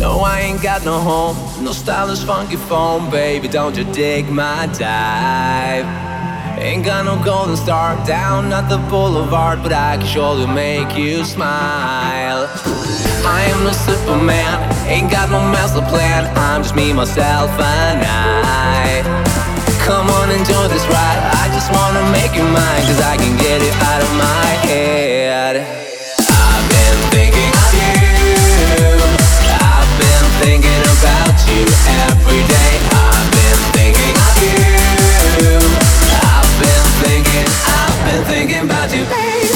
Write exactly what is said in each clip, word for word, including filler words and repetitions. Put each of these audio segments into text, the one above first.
No, I ain't got no home, no stylish funky phone, baby, don't you dig my dive? Ain't got no golden star down at the boulevard, but I can surely make you smile. I am no Superman, ain't got no master plan, I'm just me, myself, and I. Come on, enjoy this ride, I just wanna make you mine, cause I can get it out of my head. I've been thinking of you, I've been thinking about you every day. I've been thinking of you, I've been thinking, I've been thinking about you, baby.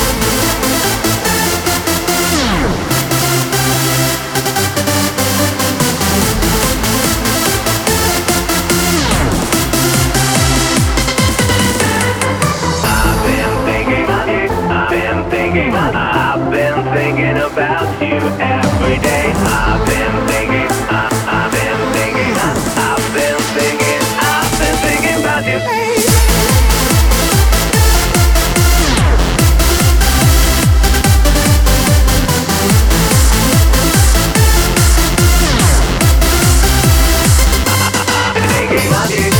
I've been thinking about you every day. I've been thinking, I, I've been thinking, I, I've been thinking, I've been thinking about you, baby. Thinking of you.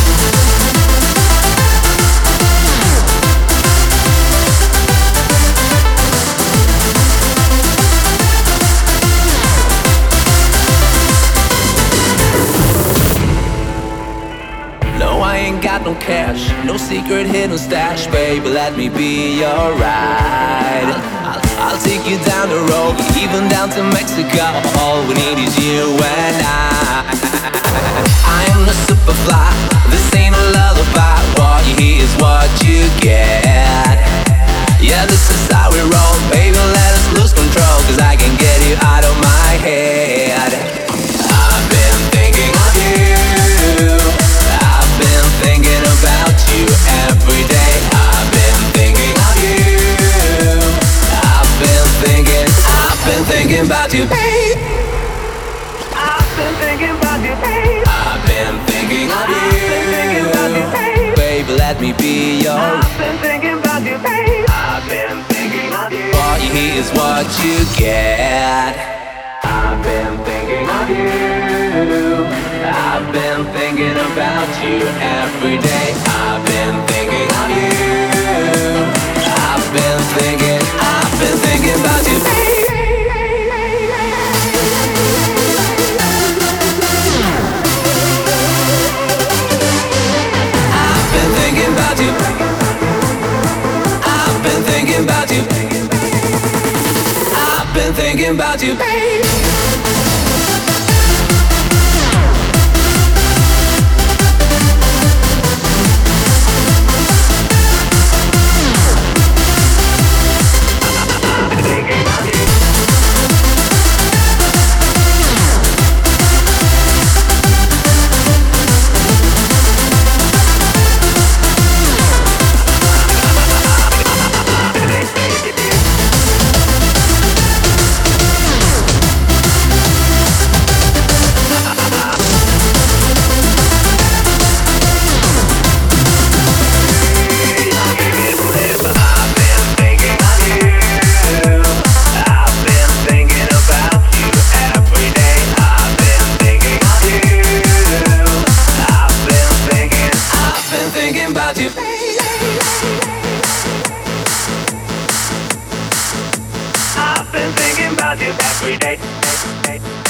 Got no cash, no secret hidden stash, baby, let me be your ride. I'll, I'll take you down the road, even down to Mexico. All we need is you and I. I am the superfly, this ain't a lullaby. What you hear is what you get. Yeah, this is how we roll, baby, let us lose control, cause I can get you out of my head. I've been thinking of you, I've been thinking about you every day. I've been thinking of you, I've been thinking, I've been thinking about you, babe. I've been thinking about you, babe. I've been thinking of you, baby, let me be your. I've been thinking about you, babe. I've been thinking of you. What you hear is what you get. I've been thinking of you, I've been thinking about you every day. I've been thinking of you, I've been thinking, I've been thinking about you, baby. I've been thinking about you, I've been thinking about you, I've been thinking about you, baby. I've been thinking about you every day.